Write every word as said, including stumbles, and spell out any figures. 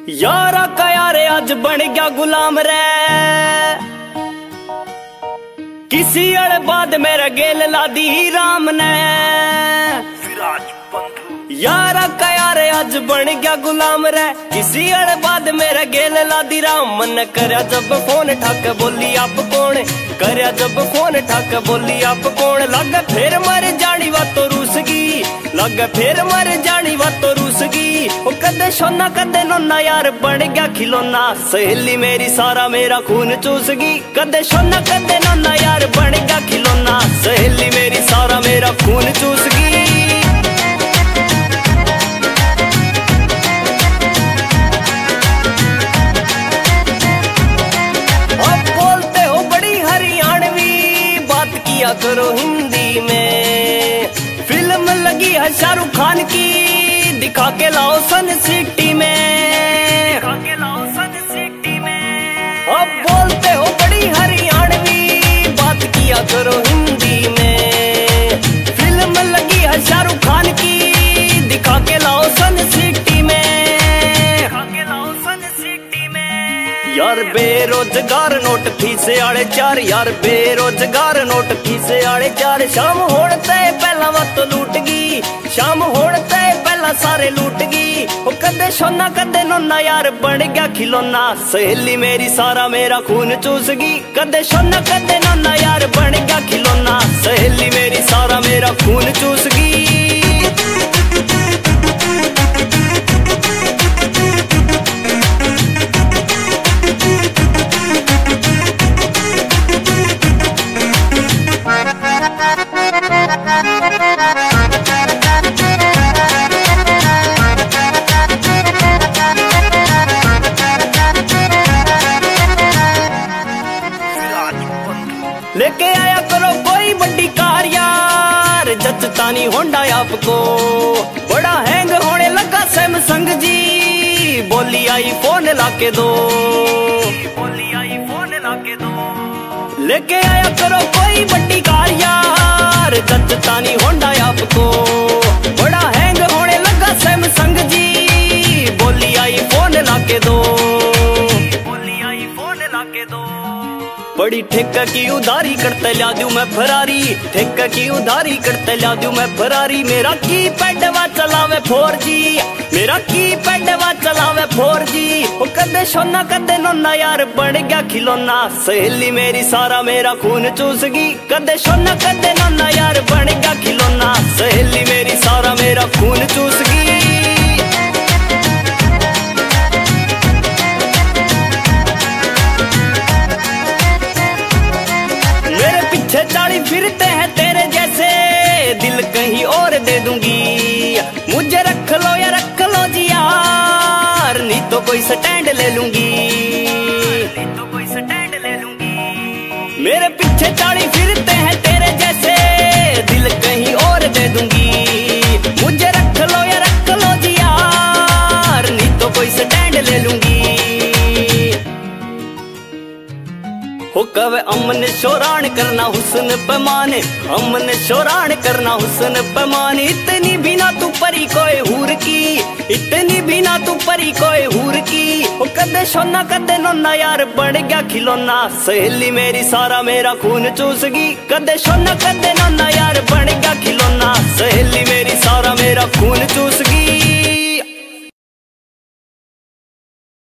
यारा का यारे आज बन गया गुलाम रे, किसी अड़ बाद मेरा गेल लादी राम ने। यारा का यारे आज बन गया गुलाम रे, किसी अड़ बाद मेरा गेल लादी राम। मन करया जब फोन ठाक बोली आप कौन, करया जब फोन ठाक बोली आप कौन। लग फिर मर जानी वा तो रूसगी, लग फिर मर जानी वा तो रूसगी। ओ कदे सोना कदे नोना यार बन गया खिलौना, सहेली मेरी सारा मेरा खून चूसगी। कदे सोना कदे नोना यार बन गया खिलौना, सहेली मेरी सारा मेरा खून चूसगी। किया करो हिंदी में, फिल्म लगी है शाहरुख खान की, दिखा के लाओ सन सिटी में, दिखा के लाओ सन सिटी में। अब बोलते हो बड़ी हरियाणवी, बात किया करो हिंदी में। फिल्म लगी है शाहरुख खान की, दिखा के लाओ सन सिटी में, दिखा के लाओ सन सिटी में। यार बेरोजगार नोट फीसे आड़े चार, यार बेरोजगार नोट फीसे आड़े चार। शाम होड़ते पहला वत लूट गई, शाम होड़ते पहला सारे लूट गई। ओ कदे सोना कदे नोना यार बन गया खिलौना, सहेली मेरी सारा मेरा खून चूसगी। कदे सोना कदे नोना यार बन गया खिलौना, सहेली मेरी सारा मेरा खून चूसगी। लेके आया करो कोई बड़ी कार यार, जचता नहीं होंडा आपको। बड़ा हैंग होने लगा सैमसंग जी, बोली आई फोन लाके दो, बोली आई फोन लाके दो। लेके आया करो कोई बड़ी कार यार, जचता नहीं होंडा आपको। बड़ा हैंग होने लगा सैमसंग जी, बोली आई फोन लाके दो, बोली आई फोन लाके दो। बड़ी ठेका की उधारी करते ला दूं मैं फरारी, ठेका की उधारी करते ला दूं मैं फरारी। मेरा की पैडवा चलावे फोर जी, मेरा की पैडवा चलावे फोर जी। ओ कदे सोना कदे नोना यार बन गया खिलौना, सहेली मेरी सारा मेरा खून चूसगी। कदे सोना कदे नोना यार बन गया खिलौना, सहेली मेरी सारा मेरा खून चूसगी। चाली फिरते हैं तेरे जैसे, दिल कहीं और दे दूंगी। मुझे रख लो या रख लो जी यार, नहीं तो कोई स्टैंड ले लूंगी, नहीं तो कोई स्टैंड ले लूंगी। मेरे पीछे चाली फिरते हैं तेरे जैसे, दिल कहीं और दे दूंगी। मुझे रख लो या रख लो जी यार, नहीं तो कोई स्टैंड ले लूंगी। हो कवे अमन शोरान करना हुस्न पैमाने, अमन शोरान करना हुस्न पैमाने। इतनी भी ना तू परी कोई हूर की, इतनी भी ना तू परी कोई हूर की। हो कदे सोना कदे नोना यार बन गया खिलौना, सहेली मेरी सारा मेरा खून चूसगी। कदे सोना कदे